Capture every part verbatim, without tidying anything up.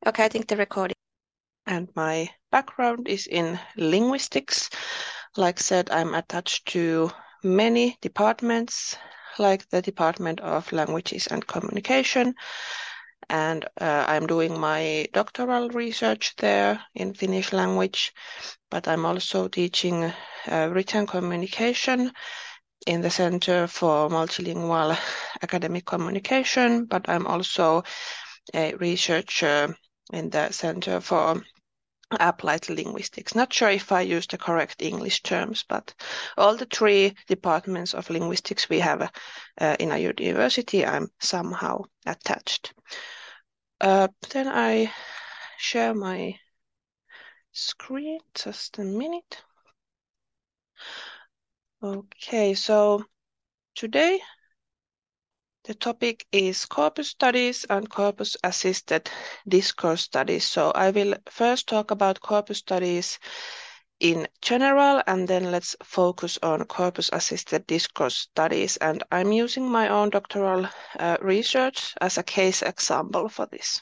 Okay, I think the recording. And my background is in linguistics. Like said, I'm attached to many departments, like the Department of Languages and Communication. And uh, I'm doing my doctoral research there in Finnish language, but I'm also teaching uh, written communication in the Center for Multilingual Academic Communication, but I'm also a researcher in the Center for Applied Linguistics. Not sure if I use the correct English terms, but all the three departments of linguistics we have uh, in our university, I'm somehow attached. Uh, then I share my screen, just a minute. Okay, so today the topic is corpus studies and corpus-assisted discourse studies. So I will first talk about corpus studies in general, and then let's focus on corpus-assisted discourse studies. And I'm using my own doctoral uh, research as a case example for this.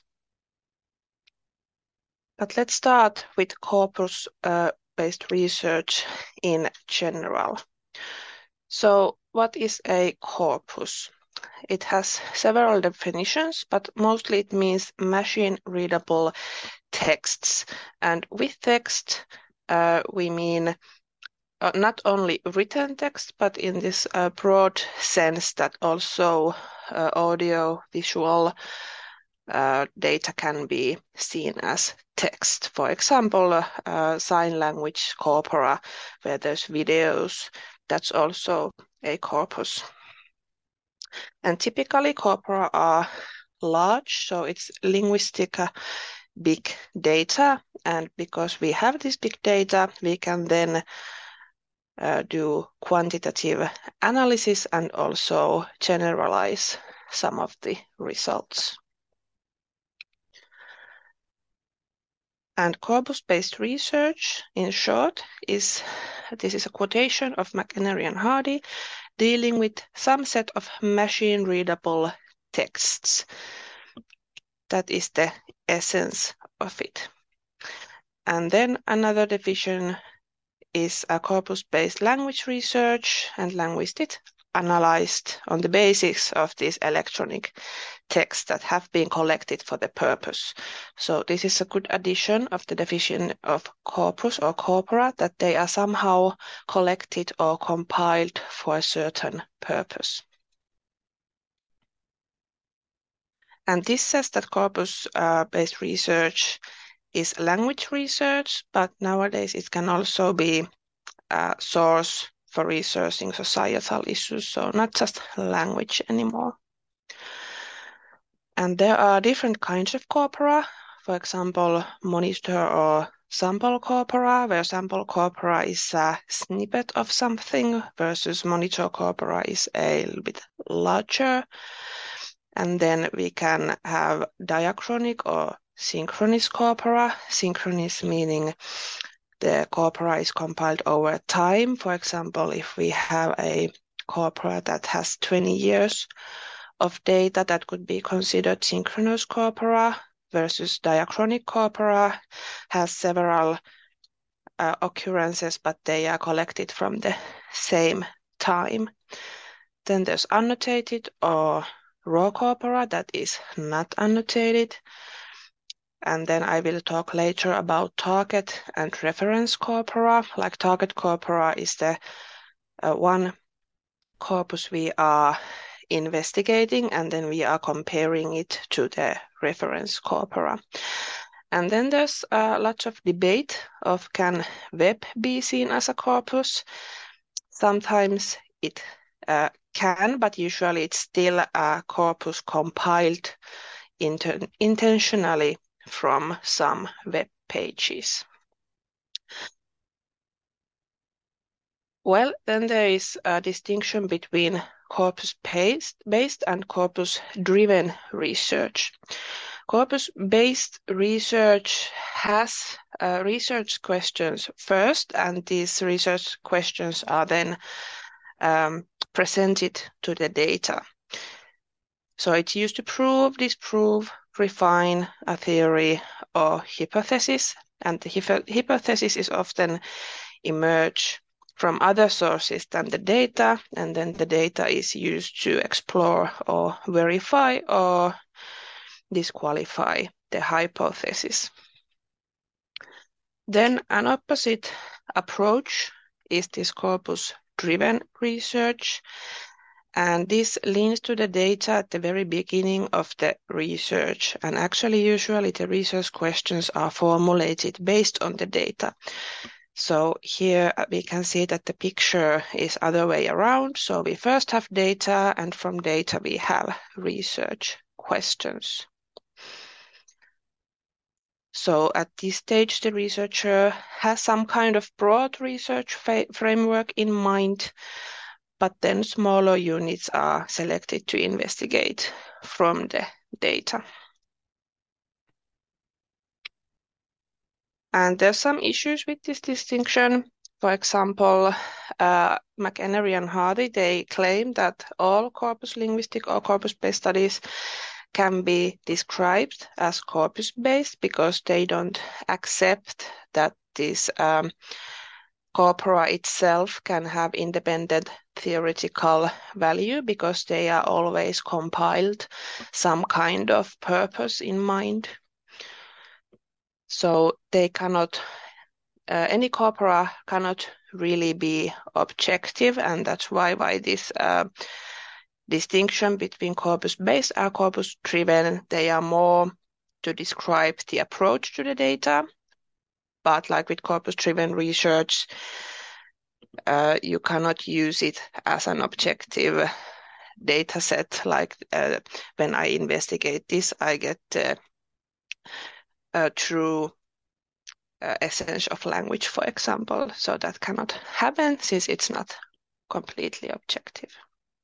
But let's start with corpus-based uh, research in general. So what is a corpus? It has several definitions, but mostly it means machine-readable texts. And with text, uh, we mean uh, not only written text, but in this uh, broad sense that also uh, audio, visual uh, data can be seen as text. For example, uh, uh, sign language corpora, where there's videos, that's also a corpus. And typically corpora are large, so it's linguistic uh, big data. And because we have this big data, we can then uh, do quantitative analysis and also generalize some of the results. And corpus-based research, in short, is this is a quotation of McEnery and Hardy, dealing with some set of machine-readable texts. That is the essence of it. And then another division is a corpus-based language research, and linguistics analyzed on the basis of these electronic texts that have been collected for the purpose. So this is a good addition of the definition of corpus or corpora, that they are somehow collected or compiled for a certain purpose. And this says that corpus-based uh, research is language research, but nowadays it can also be a source for researching societal issues, so not just language anymore. And there are different kinds of corpora, for example, monitor or sample corpora, where sample corpora is a snippet of something versus monitor corpora is a little bit larger. And then we can have diachronic or synchronous corpora, synchronous meaning the corpora is compiled over time. For example, if we have a corpora that has twenty years of data, that could be considered synchronous corpora, versus diachronic corpora has several uh, occurrences, but they are collected from the same time. Then there's annotated or raw corpora that is not annotated. And then I will talk later about target and reference corpora. Like target corpora is the uh, one corpus we are investigating, and then we are comparing it to the reference corpora. And then there's a lot of debate of can web be seen as a corpus. Sometimes it uh, can, but usually it's still a corpus compiled inten intentionally from some web pages. Well, then there is a distinction between corpus-based and corpus-driven research. Corpus-based research has uh, research questions first, and these research questions are then um, presented to the data. So it's used to prove, disprove, refine a theory or hypothesis, and the hypo hypothesis is often emerge from other sources than the data, and then the data is used to explore or verify or disqualify the hypothesis. Then an opposite approach is this corpus-driven research, and this leans to the data at the very beginning of the research. And actually, usually the research questions are formulated based on the data. So here we can see that the picture is other way around. So we first have data, and from data we have research questions. So at this stage, the researcher has some kind of broad research framework in mind, but then smaller units are selected to investigate from the data. And there's some issues with this distinction. For example, uh, McEnery and Hardy, they claim that all corpus linguistic or corpus-based studies can be described as corpus-based because they don't accept that this um, corpora itself can have independent theoretical value because they are always compiled some kind of purpose in mind. So they cannot, uh, any corpora cannot really be objective, and that's why, why this uh, distinction between corpus-based and corpus-driven, they are more to describe the approach to the data. But like with corpus-driven research, uh, you cannot use it as an objective data set. Like uh, when I investigate this, I get uh, a true uh, essence of language, for example. So that cannot happen since it's not completely objective.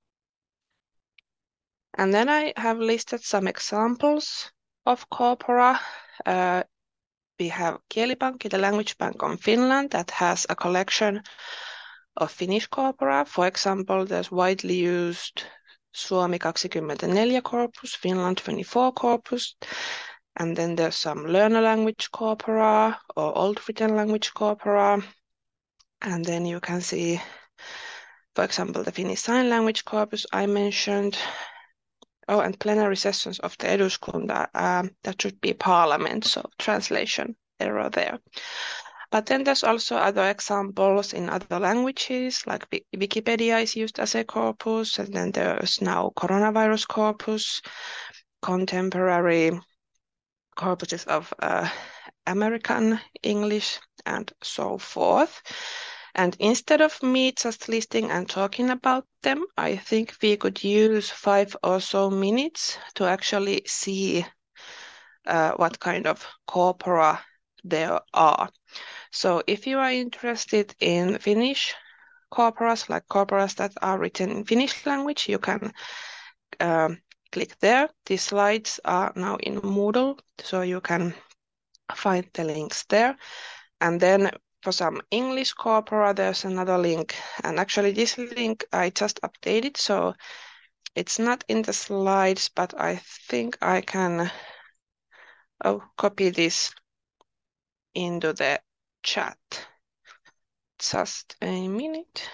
And then I have listed some examples of corpora. Uh, we have Kielipankki, the language bank on Finland, that has a collection of Finnish corpora. For example, there's widely used Suomi twenty-four corpus, Finland twenty-four corpus, and then there's some learner language corpora or old written language corpora. And then you can see, for example, the Finnish Sign Language corpus I mentioned. Oh, and plenary sessions of the Eduskunta, um, that should be parliament, so translation error there. But then there's also other examples in other languages, like Wikipedia is used as a corpus, and then there's now coronavirus corpus, contemporary corpuses of uh, American English, and so forth. And instead of me just listing and talking about them, I think we could use five or so minutes to actually see uh, what kind of corpora there are. So if you are interested in Finnish corporas, like corporas that are written in Finnish language, you can um, click there. These slides are now in Moodle, so you can find the links there. And then for some English corpora, there's another link. And actually this link I just updated, so it's not in the slides, but I think I can oh, copy this into the chat. Just a minute.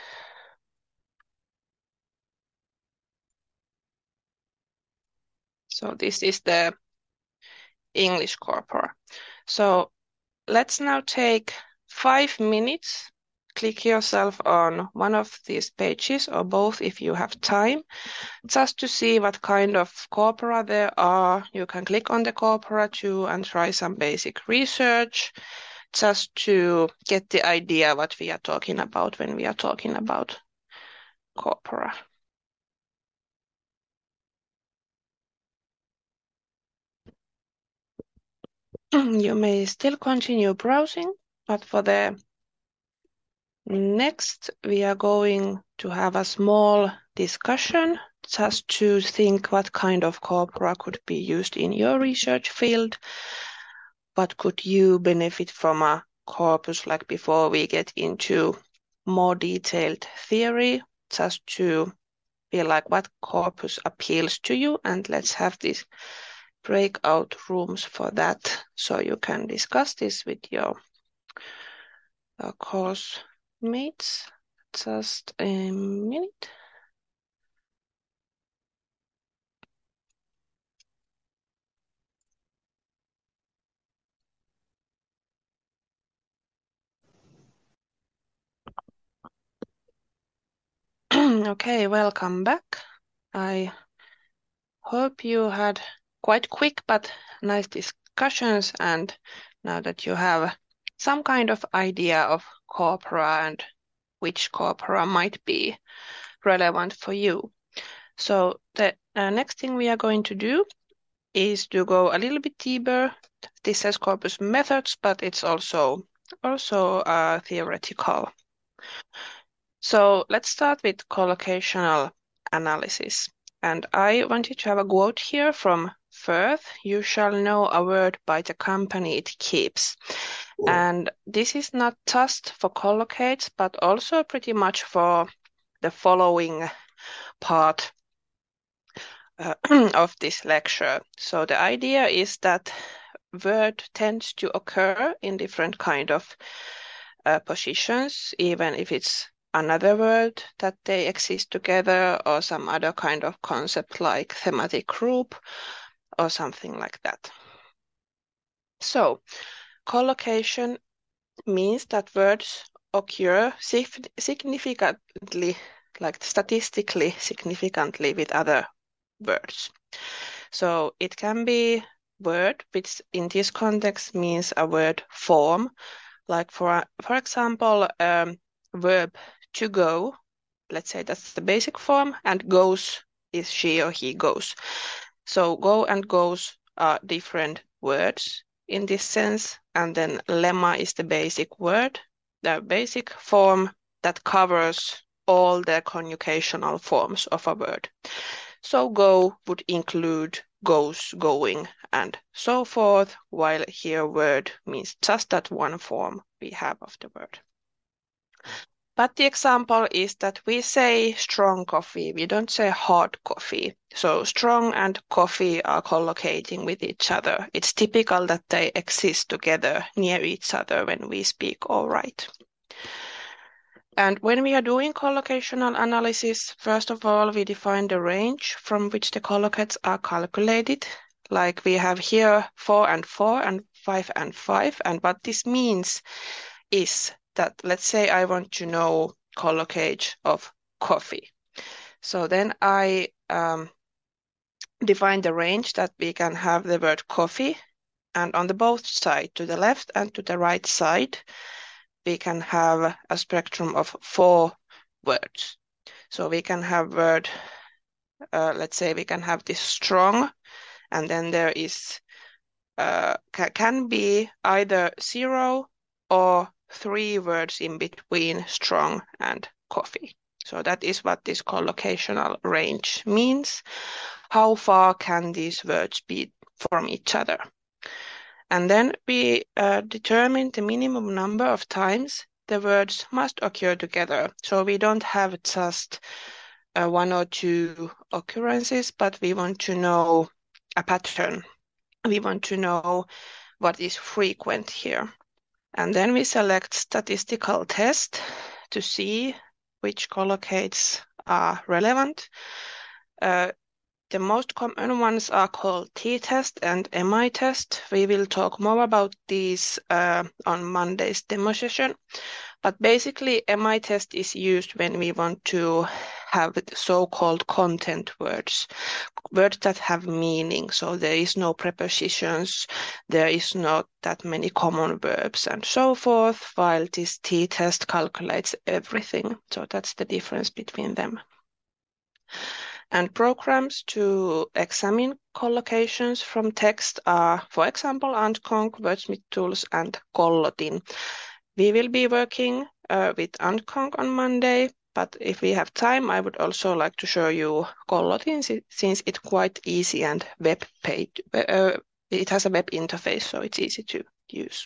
So this is the English corpora. So let's now take five minutes. Click yourself on one of these pages or both if you have time, just to see what kind of corpora there are. You can click on the corpora too and try some basic research, just to get the idea what we are talking about when we are talking about corpora. You may still continue browsing, but for the next, we are going to have a small discussion just to think what kind of corpora could be used in your research field. What could you benefit from a corpus, like before we get into more detailed theory, just to feel like what corpus appeals to you, and let's have these breakout rooms for that, so you can discuss this with your uh, course mates. Just a minute. Okay, welcome back. I hope you had quite quick but nice discussions, and now that you have some kind of idea of corpora and which corpora might be relevant for you. So the uh, next thing we are going to do is to go a little bit deeper. This says corpus methods, but it's also also uh, theoretical. So let's start with collocational analysis. And I wanted to have a quote here from Firth. You shall know a word by the company it keeps. And this is not just for collocates, but also pretty much for the following part uh, of this lecture. So the idea is that word tends to occur in different kind of uh, positions, even if it's another word that they exist together, or some other kind of concept like thematic group or something like that. So collocation means that words occur significantly, like statistically significantly with other words. So it can be word, which in this context means a word form, like for for example, um, verb to go. Let's say that's the basic form, and goes is she or he goes. So go and goes are different words in this sense, and then lemma is the basic word, the basic form that covers all the conjugational forms of a word. So go would include goes, going, and so forth, while here word means just that one form we have of the word. But the example is that we say strong coffee, we don't say hard coffee. So strong and coffee are collocating with each other. It's typical that they exist together near each other when we speak or write. And when we are doing collocational analysis, first of all, we define the range from which the collocates are calculated. Like we have here four and four and five and five. And what this means is that, let's say I want to know collocate of coffee. So then I um, define the range that we can have the word coffee, and on the both side, to the left and to the right side, we can have a spectrum of four words. So we can have word, uh, let's say we can have this strong, and then there is, uh, ca can be either zero or three words in between strong and coffee. So that is what this collocational range means. How far can these words be from each other? And then we uh, determine the minimum number of times the words must occur together. So we don't have just uh, one or two occurrences, but we want to know a pattern. We want to know what is frequent here. And then we select statistical test to see which collocates are relevant. Uh, the most common ones are called t-test and M I test. We will talk more about these uh, on Monday's demo session. But basically, M I test is used when we want to have so-called content words, words that have meaning. So there is no prepositions, there is not that many common verbs and so forth, while this t-test calculates everything. So that's the difference between them. And programs to examine collocations from text are, for example, Antconc, Wordsmith Tools, and Collotin. We will be working uh, with Antconc on Monday, but if we have time, I would also like to show you Collotin, since it's quite easy and web page. Uh, it has a web interface, so it's easy to use.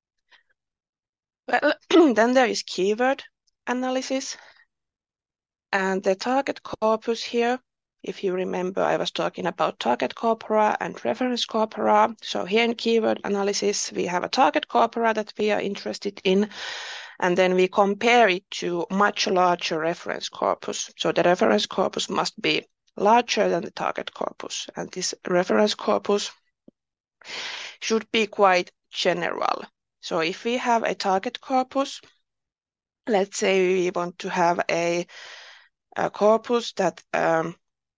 Well, then there is keyword analysis. And the target corpus here, if you remember, I was talking about target corpora and reference corpora. So here in keyword analysis, we have a target corpora that we are interested in, and then we compare it to much larger reference corpus. So the reference corpus must be larger than the target corpus, and this reference corpus should be quite general. So if we have a target corpus, let's say we want to have a, a corpus that um,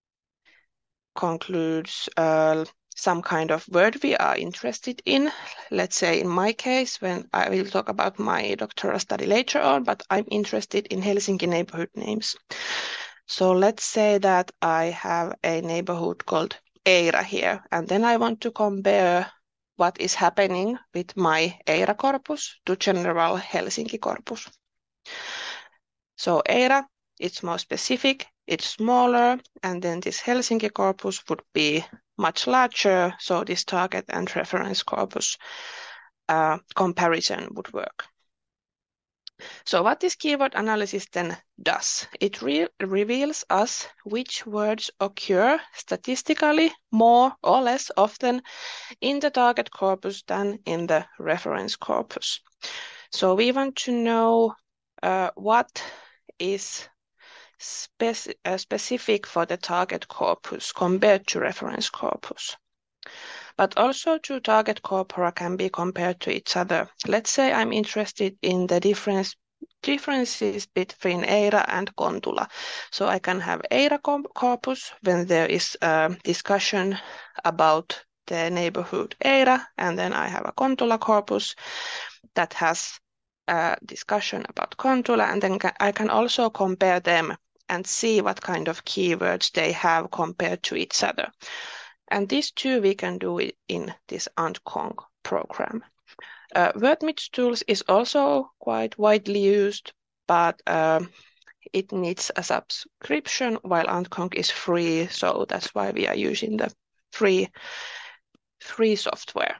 concludes uh, some kind of word we are interested in. Let's say in my case, when I will talk about my doctoral study later on, but I'm interested in Helsinki neighborhood names. So let's say that I have a neighborhood called Eira here, and then I want to compare what is happening with my Eira corpus to general Helsinki corpus. So Eira, it's more specific, it's smaller, and then this Helsinki corpus would be much larger, so this target and reference corpus uh, comparison would work. So what this keyword analysis then does, it re reveals us which words occur statistically more or less often in the target corpus than in the reference corpus. So we want to know uh, what is speci uh, specific for the target corpus compared to reference corpus. But also two target corpora can be compared to each other. Let's say I'm interested in the difference differences between Eira and Kontula. So I can have Eira corpus when there is a discussion about the neighborhood Eira, and then I have a Kontula corpus that has a discussion about Kontula, and then I can also compare them and see what kind of keywords they have compared to each other. And these two we can do it in this AntConc program. Uh, WordMix tools is also quite widely used, but um, it needs a subscription while AntConc is free, so that's why we are using the free, free software.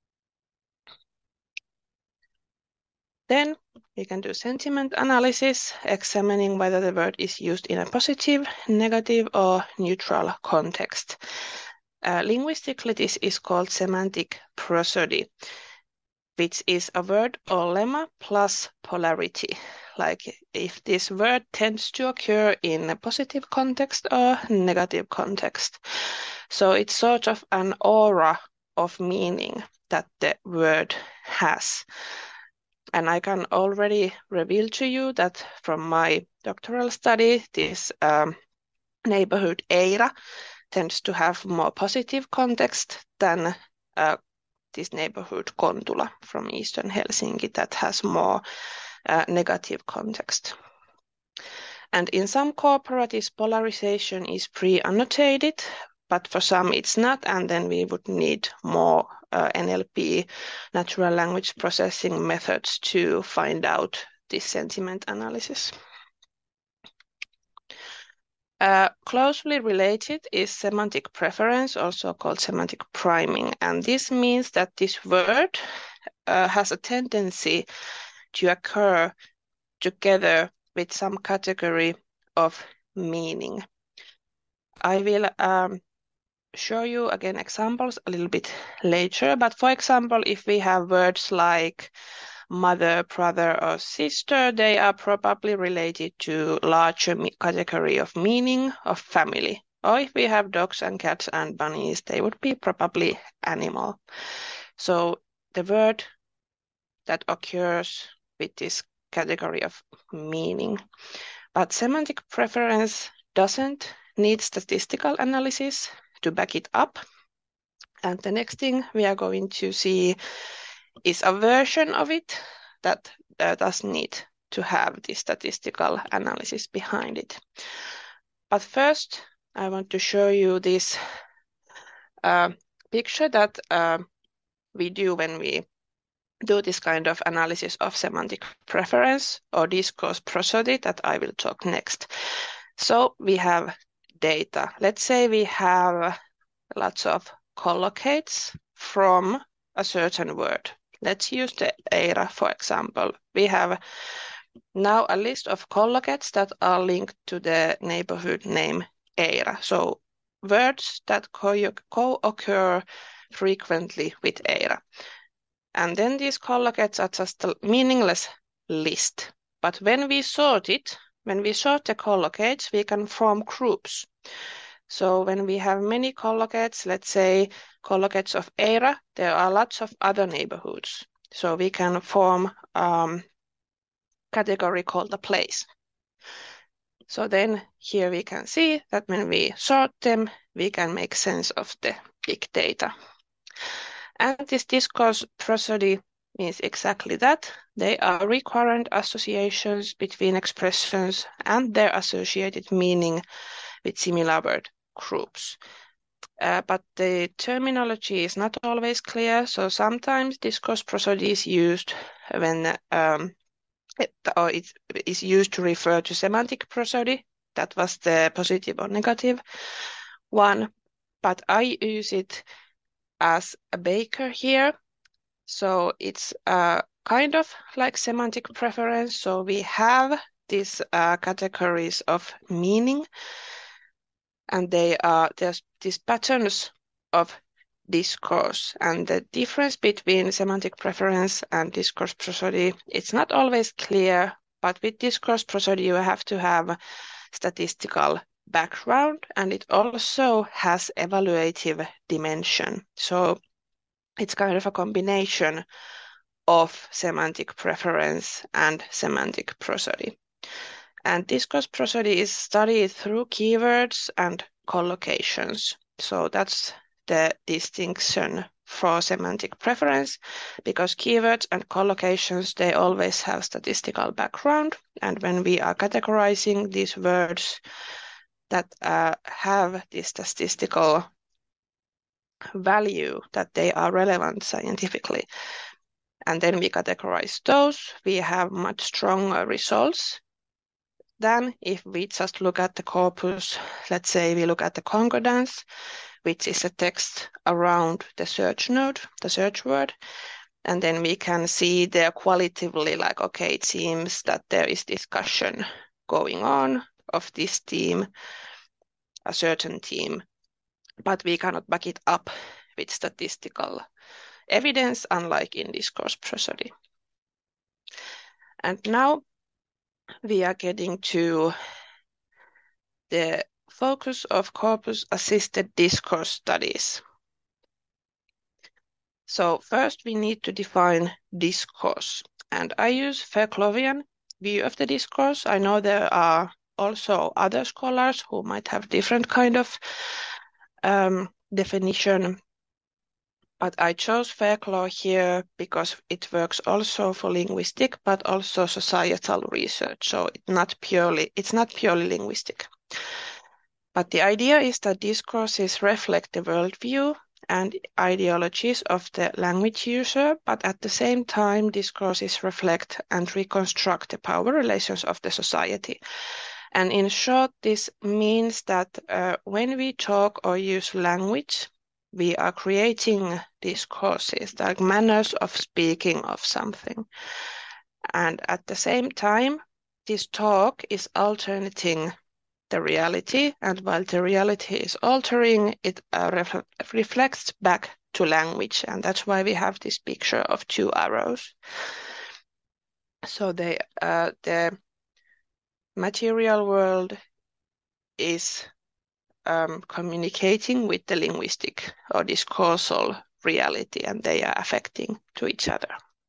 Then we can do sentiment analysis, examining whether the word is used in a positive, negative, or neutral context. Uh, linguistically, this is called semantic prosody, which is a word or lemma plus polarity. Like if this word tends to occur in a positive context or negative context. So it's sort of an aura of meaning that the word has. And I can already reveal to you that from my doctoral study, this um, neighborhood Eira tends to have more positive context than uh, this neighborhood Kontula from Eastern Helsinki that has more uh, negative context. And in some corporates, polarization is pre-annotated, but for some it's not, and then we would need more uh, N L P, natural language processing methods to find out this sentiment analysis. Uh, closely related is semantic preference, also called semantic priming, and this means that this word uh, has a tendency to occur together with some category of meaning. I will um, show you again examples a little bit later, but for example, if we have words like mother, brother, or sister, they are probably related to larger category of meaning of family. Or if we have dogs and cats and bunnies, they would be probably animal. So the word that occurs with this category of meaning. But semantic preference doesn't need statistical analysis to back it up. And the next thing we are going to see is a version of it that uh, does need to have the statistical analysis behind it. But first, I want to show you this uh, picture that uh, we do when we do this kind of analysis of semantic preference or discourse prosody that I will talk next. So we have data. Let's say we have lots of collocates from a certain word. Let's use the Eira, for example. We have Now a list of collocates that are linked to the neighborhood name Eira. So words that co-occur frequently with Eira. And then these collocates are just a meaningless list. But when we sort it, when we sort the collocates, we can form groups. So when we have many collocates, let's say collocates of Eira, there are lots of other neighborhoods. So we can form um, category called a place. So then here we can see that when we sort them, we can make sense of the big data. And this discourse prosody means exactly that. They are recurrent associations between expressions and their associated meaning with similar word groups. Uh, but the terminology is not always clear, so sometimes discourse prosody is used when um, it, or it is used to refer to semantic prosody. That was the positive or negative one, but I use it as a baker here. So it's uh, kind of like semantic preference. So we have these uh, categories of meaning, and they are there's these patterns of discourse, and the difference between semantic preference and discourse prosody, it's not always clear, but with discourse prosody you have to have statistical background, and it also has evaluative dimension. So it's kind of a combination of semantic preference and semantic prosody. And discourse prosody is studied through keywords and collocations. So that's the distinction for semantic preference, because keywords and collocations, they always have statistical background. And when we are categorizing these words that uh, have this statistical value, that they are relevant scientifically, and then we categorize those, we have much stronger results than if we just look at the corpus. Let's say we look at the concordance, which is a text around the search node, the search word, and then we can see there qualitatively, like, okay, it seems that there is discussion going on of this theme, a certain theme, but we cannot back it up with statistical evidence, unlike in discourse prosody. And now we are getting to the focus of corpus-assisted discourse studies. So first we need to define discourse, and I use Faircloughian view of the discourse. I know there are also other scholars who might have different kind of um, definition, but I chose Fairclough here because it works also for linguistic, but also societal research. So it's not purely, it's not purely linguistic. But the idea is that discourses reflect the worldview and ideologies of the language user, but at the same time, discourses reflect and reconstruct the power relations of the society. And in short, this means that uh, when we talk or use language, we are creating discourses, like manners of speaking of something. And at the same time, this talk is alternating the reality, and while the reality is altering, it uh, ref reflects back to language, and that's why we have this picture of two arrows. So they, uh, the material world is um, communicating with the linguistic or discoursal reality, and they are affecting to each other.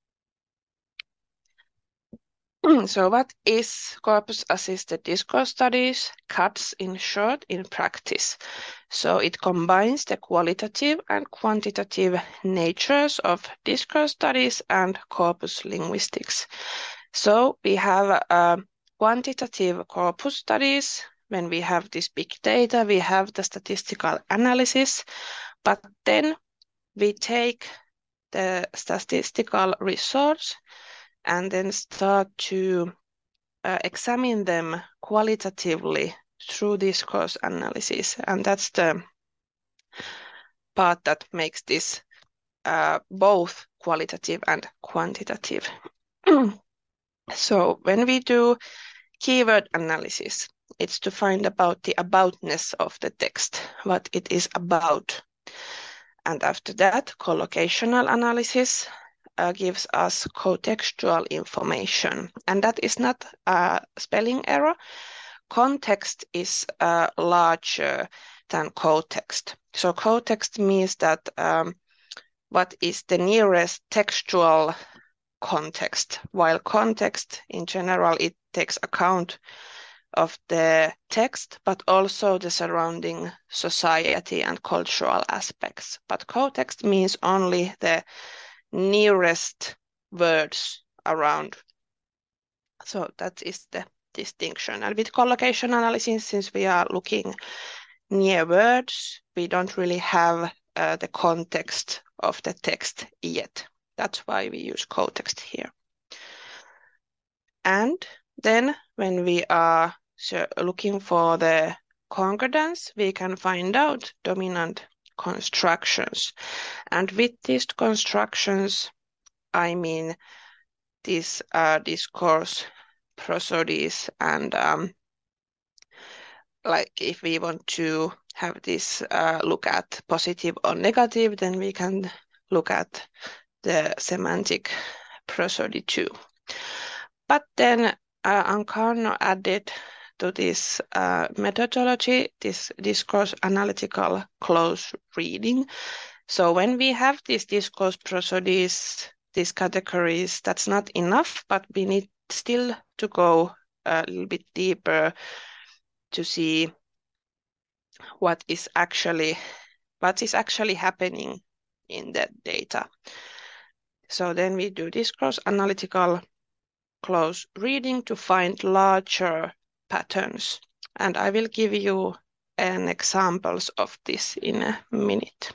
So what is corpus-assisted discourse studies? C A D S in short, in practice. So it combines the qualitative and quantitative natures of discourse studies and corpus linguistics. So we have uh, quantitative corpus studies. When we have this big data, we have the statistical analysis, but then we take the statistical results and then start to uh, examine them qualitatively through discourse analysis. And that's the part that makes this uh, both qualitative and quantitative. So when we do keyword analysis, it's to find about the aboutness of the text, what it is about. And after that, collocational analysis uh, gives us contextual information. And that is not a spelling error. Context is uh, larger than cotext. So cotext means that um, what is the nearest textual context, while context in general, it takes account of the text, but also the surrounding society and cultural aspects. But cotext means only the nearest words around. So that is the distinction. And with collocation analysis, since we are looking near words, we don't really have uh, the context of the text yet. That's why we use cotext here. And then when we are looking for the concordance, we can find out dominant constructions. And with these constructions, I mean these uh, discourse prosodies, and um, like if we want to have this uh, look at positive or negative, then we can look at the semantic prosody too. But then uh, Ancarno added to this uh, methodology, this discourse analytical close reading. So when we have these discourse prosodies, these categories, that's not enough, but we need still to go a little bit deeper to see what is actually what is actually happening in that data. So then we do discourse analytical close reading to find larger patterns. And I will give you an examples of this in a minute.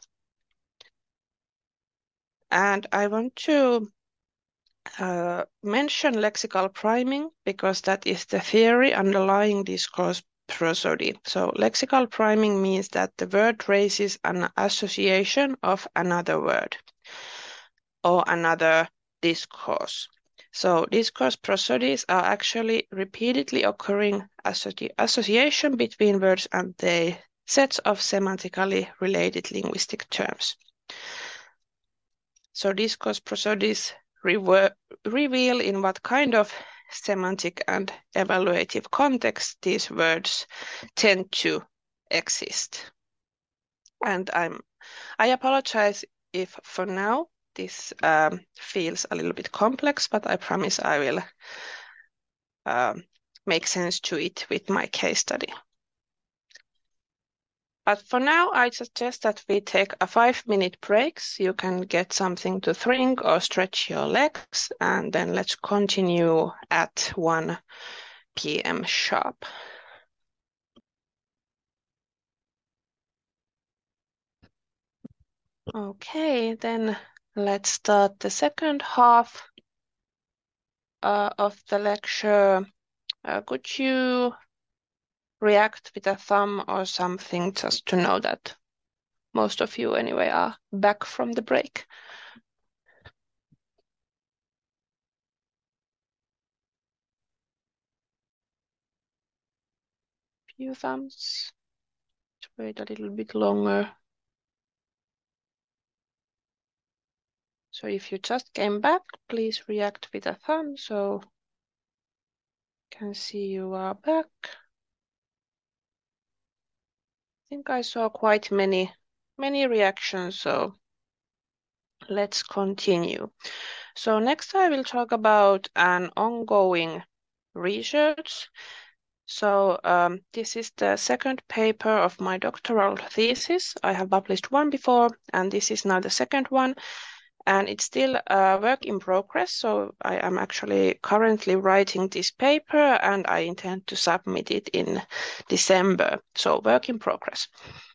And I want to uh, mention lexical priming because that is the theory underlying discourse prosody. So lexical priming means that the word raises an association of another word or another discourse. So discourse prosodies are actually repeatedly occurring associ association between words and their sets of semantically related linguistic terms. So discourse prosodies reveal in what kind of semantic and evaluative context these words tend to exist. And I'm, I apologize if for now this um, feels a little bit complex, but I promise I will um, make sense to it with my case study. But for now, I suggest that we take a five-minute break so you can get something to drink or stretch your legs, and then let's continue at one p m sharp. Okay, then let's start the second half uh, of the lecture. Uh, could you react with a thumb or something just to know that most of you anyway are back from the break? Few thumbs. Let's wait a little bit longer. So if you just came back, please react with a thumb so I can see you are back. I think I saw quite many, many reactions, so let's continue. So next I will talk about an ongoing research. So um, this is the second paper of my doctoral thesis. I have published one before, and this is now the second one. And it's still a work in progress, so I am actually currently writing this paper and I intend to submit it in December, so work in progress.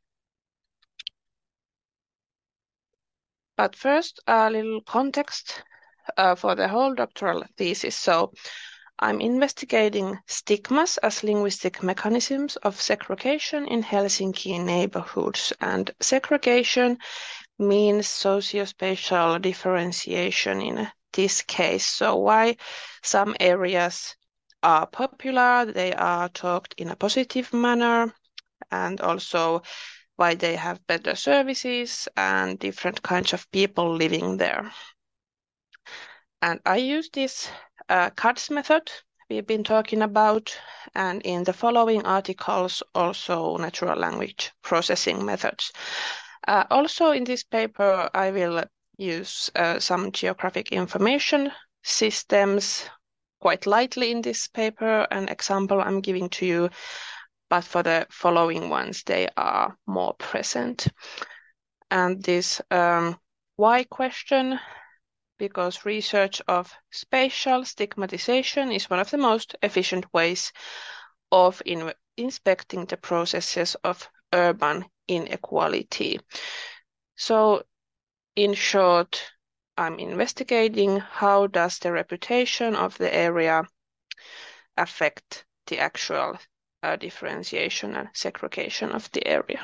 But first, a little context uh, for the whole doctoral thesis. So I'm investigating stigmas as linguistic mechanisms of segregation in Helsinki neighborhoods, and segregation means sociospatial differentiation in this case. So why some areas are popular, they are talked in a positive manner, and also why they have better services and different kinds of people living there. And I use this uh, C A D S method we've been talking about, and in the following articles also natural language processing methods. Uh, also in this paper I will use uh, some geographic information systems quite lightly in this paper. An example I'm giving to you, but for the following ones they are more present. And this um, why question, because research of spatial stigmatization is one of the most efficient ways of in inspecting the processes of urban inequality. So in short, I'm investigating how does the reputation of the area affect the actual uh, differentiation and segregation of the area.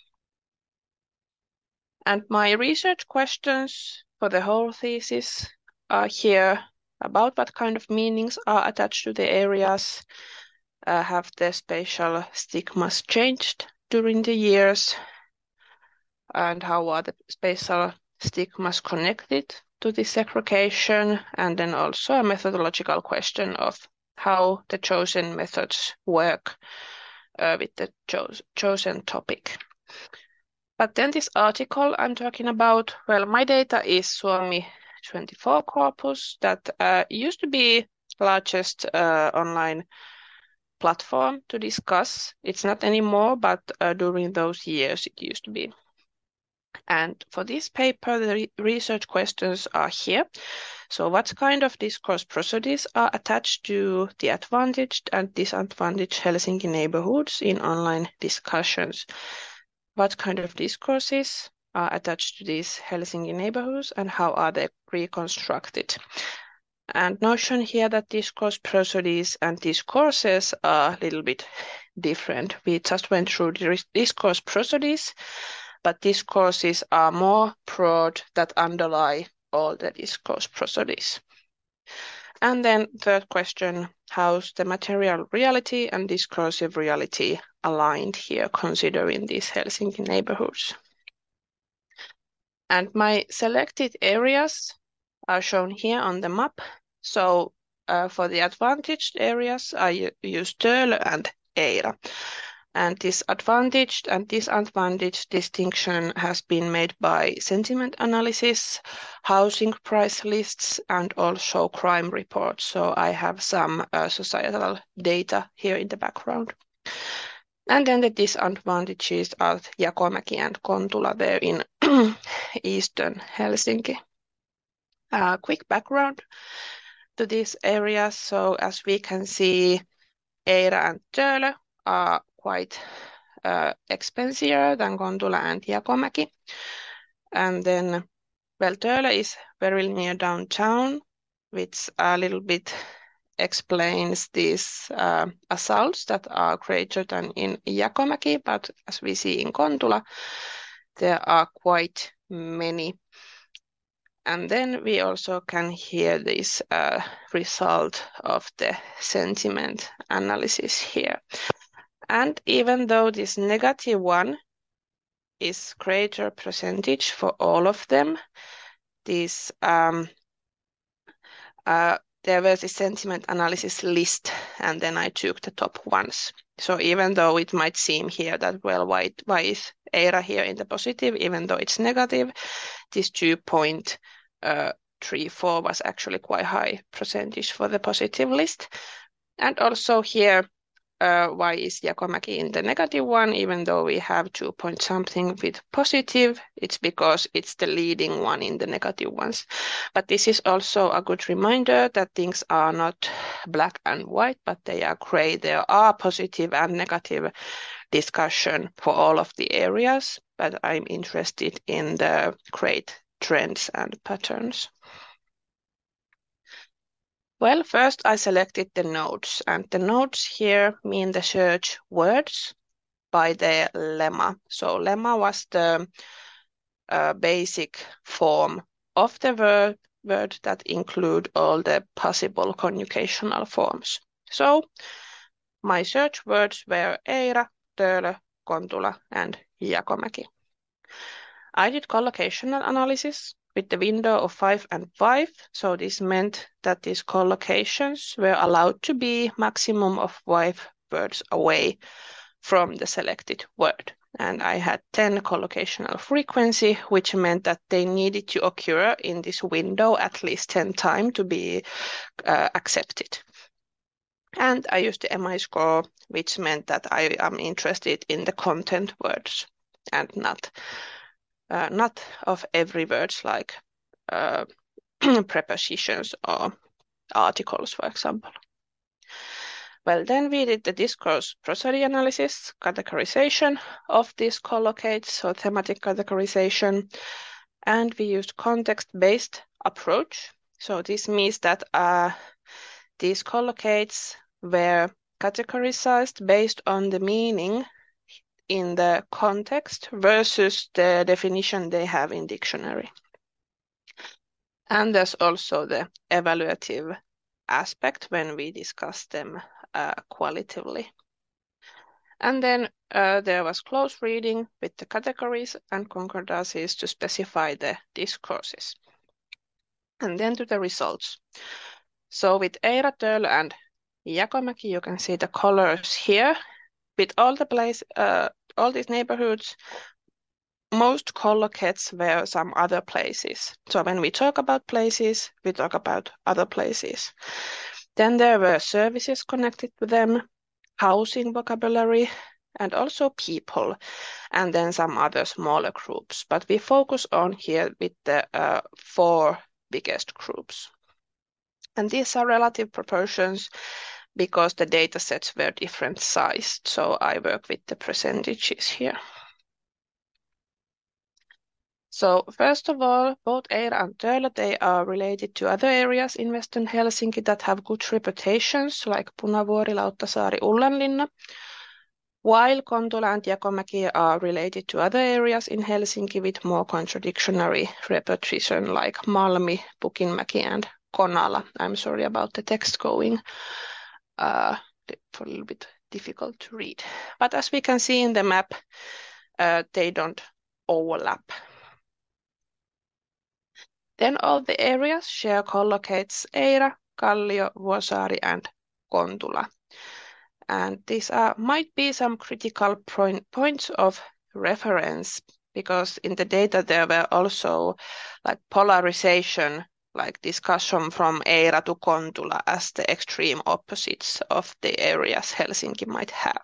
And my research questions for the whole thesis are here about what kind of meanings are attached to the areas, uh, have the spatial stigmas changed during the years, and how are the spatial stigmas connected to the segregation, and then also a methodological question of how the chosen methods work uh, with the cho chosen topic. But then this article I'm talking about, well, my data is Suomi twenty-four corpus that uh, used to be largest uh, online platform to discuss. It's not anymore, but uh, during those years it used to be. And for this paper, the re research questions are here. So what kind of discourse prosodies are attached to the advantaged and disadvantaged Helsinki neighborhoods in online discussions? What kind of discourses are attached to these Helsinki neighborhoods and how are they reconstructed? And notion here that discourse prosodies and discourses are a little bit different. We just went through the discourse prosodies, but discourses are more broad that underlie all the discourse prosodies. And then third question, how's the material reality and discursive reality aligned here, considering these Helsinki neighborhoods? And my selected areas are shown here on the map. So uh, for the advantaged areas, I use Töölö and Eira. And this advantaged and disadvantaged distinction has been made by sentiment analysis, housing price lists, and also crime reports. So I have some uh, societal data here in the background. And then the disadvantages are Jakomäki and Kontula there in eastern Helsinki. Uh, quick background to these areas. So as we can see, Eira and Töölö are quite uh, expensive than Kontula and Jakomäki. And then, well, Töölö is very near downtown, which a little bit explains these uh, assaults that are greater than in Jakomäki, but as we see in Kontula, there are quite many. And then we also can hear this uh, result of the sentiment analysis here. And even though this negative one is greater percentage for all of them, this um, uh, there was a sentiment analysis list, and then I took the top ones. So even though it might seem here that, well, why, why is Eira here in the positive, even though it's negative, this two point three four was actually quite high percentage for the positive list. And also here, uh, why is Jakomäki in the negative one, even though we have two point something with positive, it's because it's the leading one in the negative ones. But this is also a good reminder that things are not black and white, but they are gray. There are positive and negative discussion for all of the areas, but I'm interested in the great trends and patterns. Well, first I selected the nodes, and the nodes here mean the search words by the lemma. So lemma was the uh, basic form of the verb word that include all the possible conjugational forms. So my search words were Eira, Töölö, Kontula, and Jakomäki. I did collocational analysis with the window of five and five, so this meant that these collocations were allowed to be maximum of five words away from the selected word. And I had ten collocational frequency, which meant that they needed to occur in this window at least ten times to be uh, accepted. And I used the M I score, which meant that I am interested in the content words and not uh, not of every words like uh, prepositions or articles, for example. Well, then we did the discourse prosody analysis, categorization of these collocates, so thematic categorization, and we used context-based approach. So this means that uh, these collocates were categorized based on the meaning in the context versus the definition they have in dictionary. And there's also the evaluative aspect when we discuss them uh, qualitatively. And then uh, there was close reading with the categories and concordances to specify the discourses. And then to the results. So with Eira, Töölö, and Jakomäki, you can see the colors here. With all the place, uh, all these neighborhoods, most collocates were some other places. So when we talk about places, we talk about other places. Then there were services connected to them, housing vocabulary, and also people, and then some other smaller groups. But we focus on here with the uh, four biggest groups. And these are relative proportions because the data sets were different sized. So I work with the percentages here. So first of all, both Eira and Töölö, they are related to other areas in Western Helsinki that have good reputations, like Punavuori, Lauttasaari, Ullanlinna, while Kontula and Jakomäki are related to other areas in Helsinki with more contradictory reputation, like Malmi, Pukinmäki, and Konala. I'm sorry about the text going uh, for a little bit difficult to read. But as we can see in the map, uh, they don't overlap. Then all the areas share collocates Eira, Kallio, Vuosaari, and Kontula. And these are, might be some critical point, points of reference because in the data there were also like polarization, like discussion from Eira to Kontula as the extreme opposites of the areas Helsinki might have.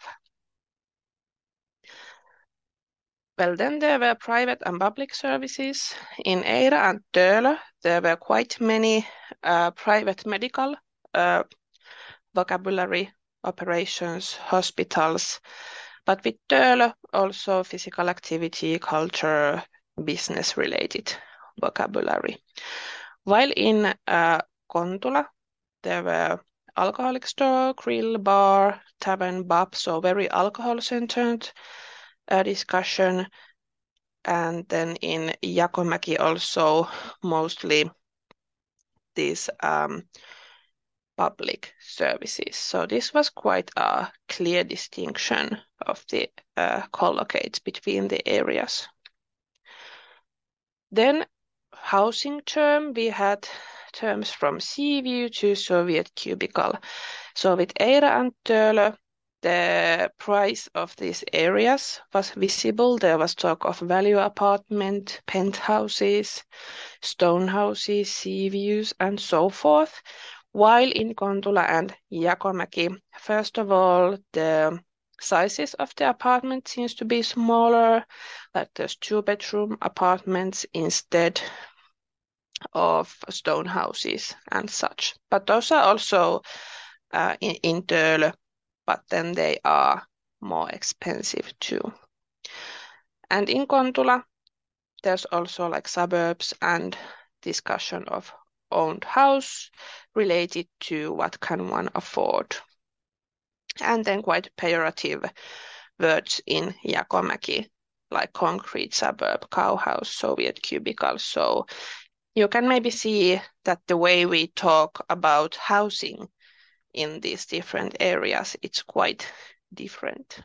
Well, then there were private and public services. In Eira and Töölö, there were quite many uh, private medical uh, vocabulary operations, hospitals, but with Töölö also physical activity, culture, business-related vocabulary. While in uh, Kontula, there were alcoholic store, grill, bar, tavern, pub, so very alcohol-centered uh, discussion. And then in Jakomäki also mostly these um, public services. So this was quite a clear distinction of the uh, collocates between the areas. Then housing term, we had terms from sea view to Soviet cubicle. So with Eira and Töölö, the price of these areas was visible. There was talk of value apartment, penthouses, stone houses, sea views, and so forth. While in Kontula and Jakomäki, first of all, the sizes of the apartment seems to be smaller, like there's two bedroom apartments instead of stone houses and such. But those are also uh, in, in Töölö, but then they are more expensive too. And in Kontula, there's also like suburbs and discussion of owned house related to what can one afford. And then quite pejorative words in Jakomäki, like concrete suburb, cowhouse, Soviet cubicle. So you can maybe see that the way we talk about housing in these different areas, it's quite different.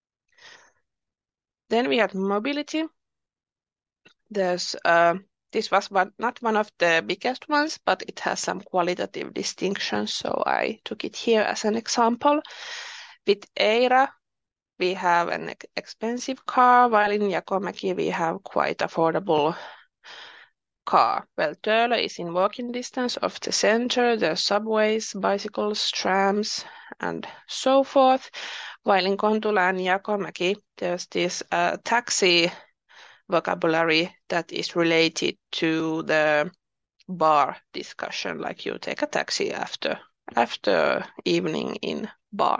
Then we have mobility. There's uh, this was one, not one of the biggest ones, but it has some qualitative distinctions, so I took it here as an example. With Eira, we have an expensive car, while in Jakomäki we have quite affordable car. Well, Töölö is in walking distance of the center. There's subways, bicycles, trams, and so forth. While in Kontula and Jakomäki, there's this uh, taxi vocabulary that is related to the bar discussion, like you take a taxi after after evening in bar.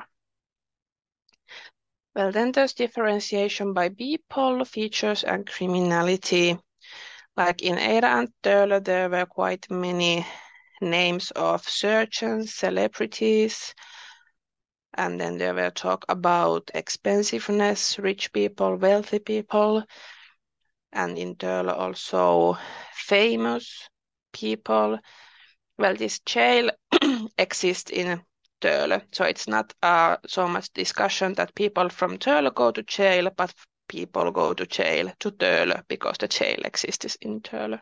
Well, then there's differentiation by people, features, and criminality. Like in Eira and Töölö, there were quite many names of surgeons, celebrities, and then there were talk about expensiveness, rich people, wealthy people, and in Töölö also famous people. Well, this jail exists in Töölö, so it's not uh, so much discussion that people from Töölö go to jail, but people go to jail to Töölö because the jail exists in Töölö.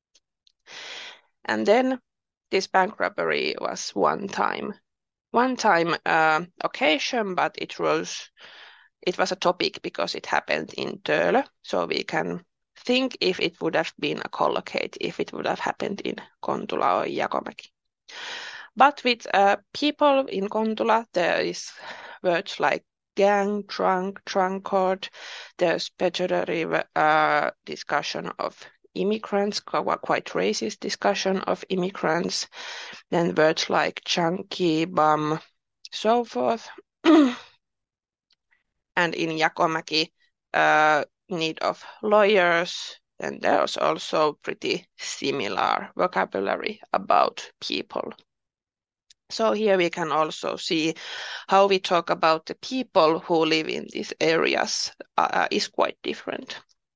And then this bank robbery was one time, one time uh, occasion, but it was it was a topic because it happened in Töölö, so we can think if it would have been a collocate, if it would have happened in Kontula or Jakomäki. But with uh, people in Kontula, there is words like gang, drunk, drunkard. There's pejorative uh, discussion of immigrants, quite racist discussion of immigrants. Then words like chunky, bum, so forth. And in Jakomäki, uh, need of lawyers. And there's also pretty similar vocabulary about people. So here we can also see how we talk about the people who live in these areas uh, is quite different.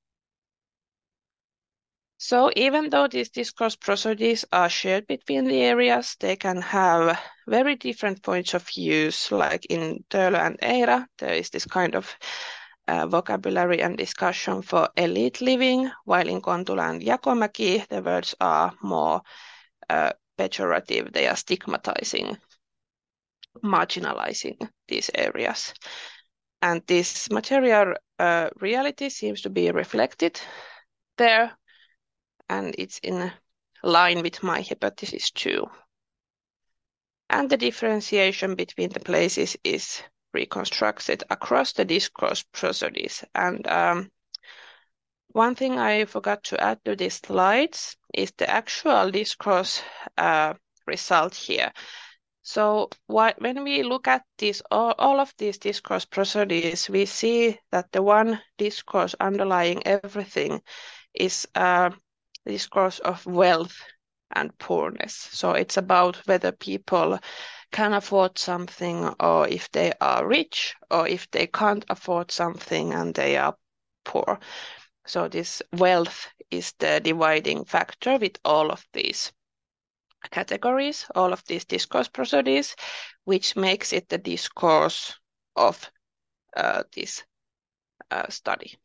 So even though these discourse prosodies are shared between the areas, they can have very different points of views. Like in Töölö and Eira, there is this kind of uh, vocabulary and discussion for elite living, while in Kontula and Jakomäki, the words are more uh, pejorative. They are stigmatizing, marginalizing these areas. And this material uh, reality seems to be reflected there, and it's in line with my hypothesis too. And the differentiation between the places is reconstructed across the discourse prosodies. And um, one thing I forgot to add to these slides is the actual discourse uh, result here. So what, when we look at this, all, all of these discourse prosodies, we see that the one discourse underlying everything is uh, the discourse of wealth and poorness. So it's about whether people can afford something, or if they are rich, or if they can't afford something and they are poor. So this wealth is the dividing factor with all of these categories, all of these discourse prosodies, which makes it the discourse of uh, this uh, study.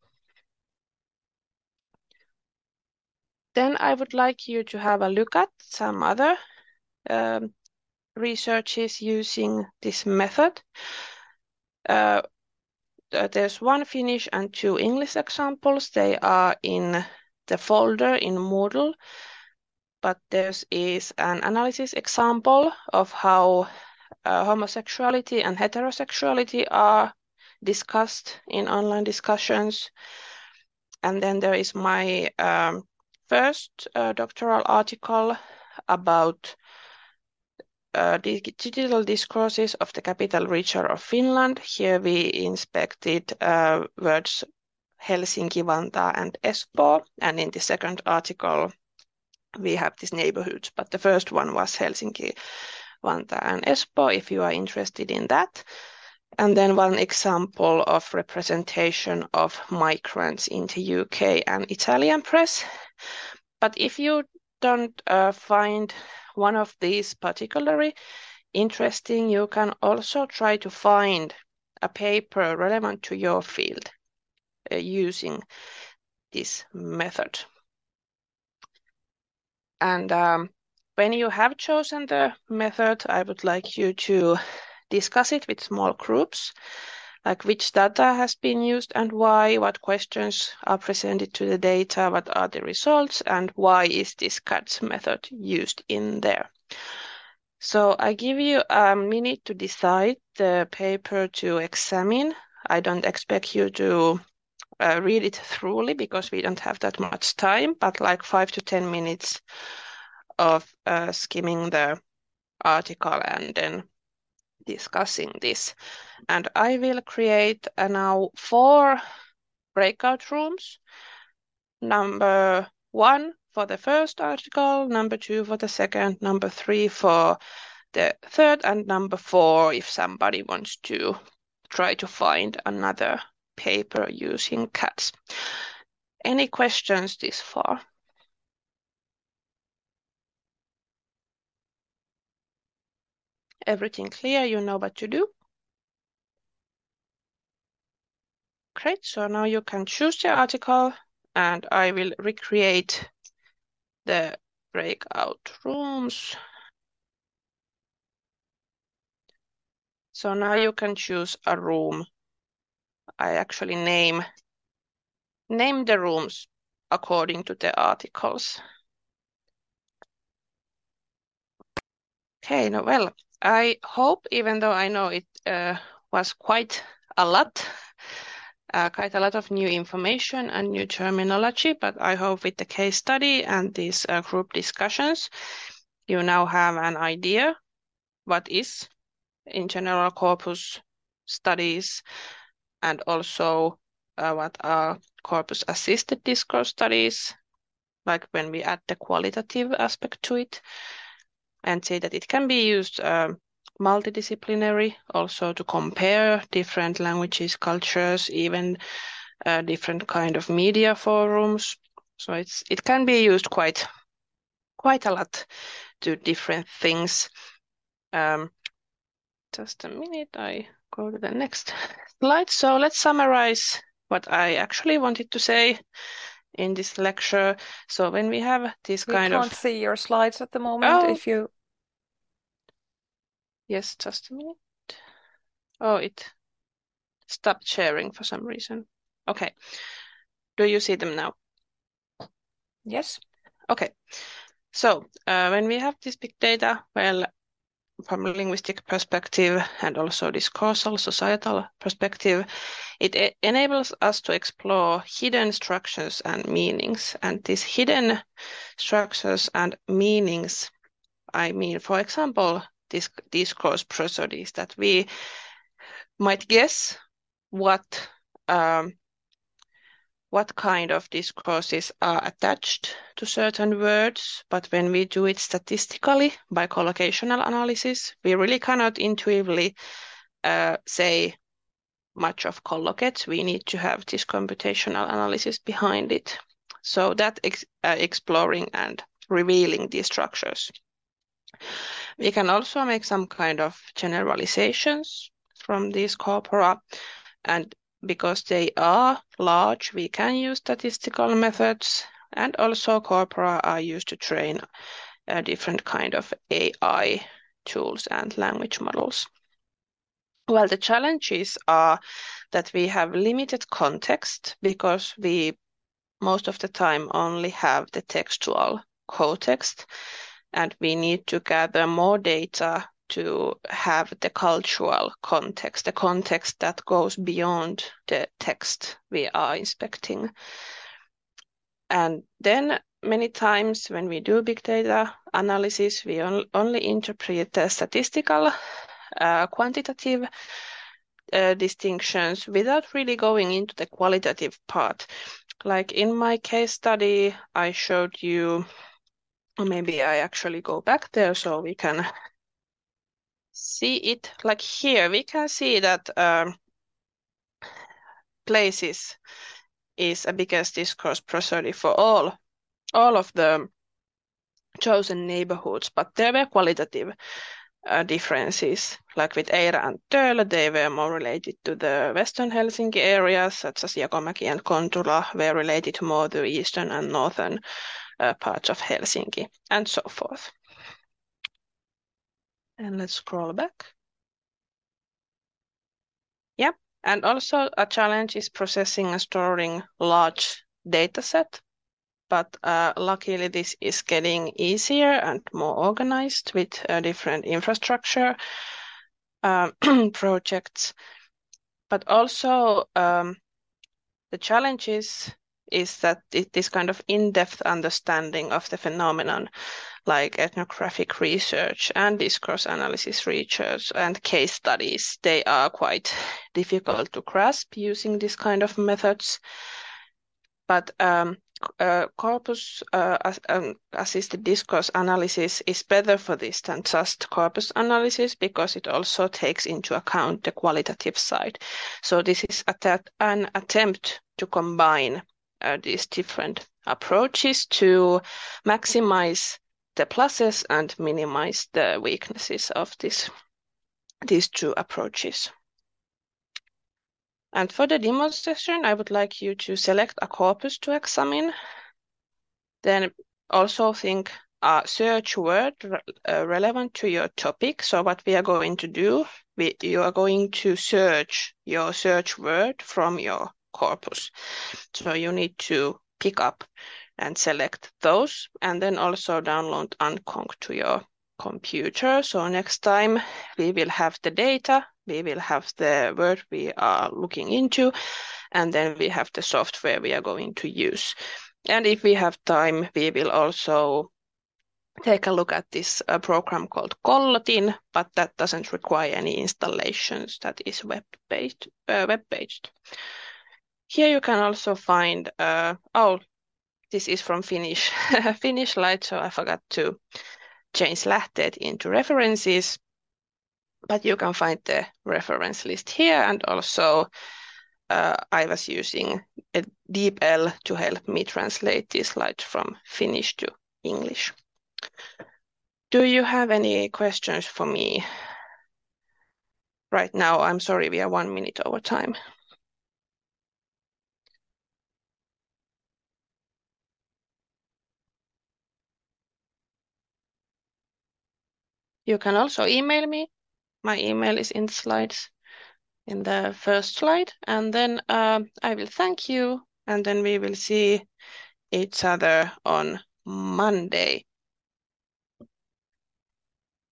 Then I would like you to have a look at some other um, researches using this method. Uh, there's one Finnish and two English examples. They are in the folder in Moodle, but there is an analysis example of how uh, homosexuality and heterosexuality are discussed in online discussions. And then there is my um, first uh, doctoral article about uh, digital discourses of the capital region of Finland. Here we inspected uh, words Helsinki, Vantaa, and Espoo. And in the second article, we have these neighborhoods, but the first one was Helsinki, Vantaa, and Espoo, if you are interested in that. And then one example of representation of migrants in the U K and Italian press. But if you don't uh, find one of these particularly interesting, you can also try to find a paper relevant to your field uh, using this method. And um, when you have chosen the method, I would like you to discuss it with small groups, like which data has been used and why, what questions are presented to the data, what are the results, and why is this C A D S method used in there. So I give you a minute to decide the paper to examine. I don't expect you to uh, read it thoroughly because we don't have that much time, but like five to ten minutes of uh, skimming the article and then discussing this. And I will create uh, now four breakout rooms. Number one for the first article, number two for the second, number three for the third, and number four if somebody wants to try to find another paper using C A D S. Any questions this far? Everything clear? You know what to do? Great, so now you can choose the article and I will recreate the breakout rooms. So now you can choose a room. I actually name, name the rooms according to the articles. Okay, no, well, I hope, even though I know it uh, was quite a lot, uh, quite a lot of new information and new terminology, but I hope with the case study and these uh, group discussions, you now have an idea what is in general corpus studies and also uh, what are corpus assisted discourse studies, like when we add the qualitative aspect to it, and say that it can be used um, multidisciplinary also to compare different languages, cultures, even uh, different kind of media forums. So it's it can be used quite quite a lot to different things. Um, just a minute, I go to the next slide. So let's summarize what I actually wanted to say in this lecture. So when we have this We kind can't of see your slides at the moment. oh If you yes, just a minute. Oh, it stopped sharing for some reason. Okay. Do you see them now? yes, Okay. So uh, when we have this big data, well, from a linguistic perspective and also discoursal societal perspective, it e enables us to explore hidden structures and meanings. And these hidden structures and meanings, I mean, for example, this discourse prosodies that we might guess what um, what kind of discourses are attached to certain words, but when we do it statistically by collocational analysis, we really cannot intuitively uh, say much of collocates. We need to have this computational analysis behind it. So that ex uh, exploring and revealing these structures. We can also make some kind of generalizations from these corpora, and because they are large, we can use statistical methods, and also corpora are used to train a different kind of A I tools and language models. Well, the challenges are that we have limited context because we most of the time only have the textual context, and we need to gather more data to have the cultural context, the context that goes beyond the text we are inspecting. And then many times when we do big data analysis, we on only interpret the statistical, uh, quantitative uh, distinctions without really going into the qualitative part. Like in my case study, I showed you, or maybe I actually go back there so we can see it. Like here, we can see that um, places is a biggest discourse prosody for all, all of the chosen neighborhoods, but there were qualitative uh, differences. Like with Eira and Töölö, they were more related to the Western Helsinki areas, such as Jakomäki and Kontula were related more to eastern and northern uh, parts of Helsinki, and so forth. And let's scroll back. Yeah, and also a challenge is processing and storing large data set. But uh, luckily this is getting easier and more organized with uh, different infrastructure um, projects. But also um, the challenge is, is that it, this kind of in-depth understanding of the phenomenon, like ethnographic research and discourse analysis research and case studies, they are quite difficult to grasp using this kind of methods. But um, uh, corpus uh, as, um, assisted discourse analysis is better for this than just corpus analysis because it also takes into account the qualitative side. So this is an attempt to combine uh, these different approaches to maximize the pluses and minimize the weaknesses of this, these two approaches. And for the demonstration, I would like you to select a corpus to examine. Then also think a search word re uh, relevant to your topic. So what we are going to do, we, you are going to search your search word from your corpus. So you need to pick up and select those, and then also download Unconc to your computer. So next time we will have the data, we will have the word we are looking into, and then we have the software we are going to use. And if we have time, we will also take a look at this uh, program called Collotin, but that doesn't require any installations. That is web-based. Uh, web-based. Here you can also find, uh, oh, this is from Finnish, Finnish Light, so I forgot to change lähteet into references, but you can find the reference list here, and also uh, I was using a DeepL to help me translate this slide from Finnish to English. Do you have any questions for me right now? I'm sorry, we are one minute over time. You can also email me. My email is in the slides, in the first slide, and then uh, I will thank you, and then we will see each other on Monday.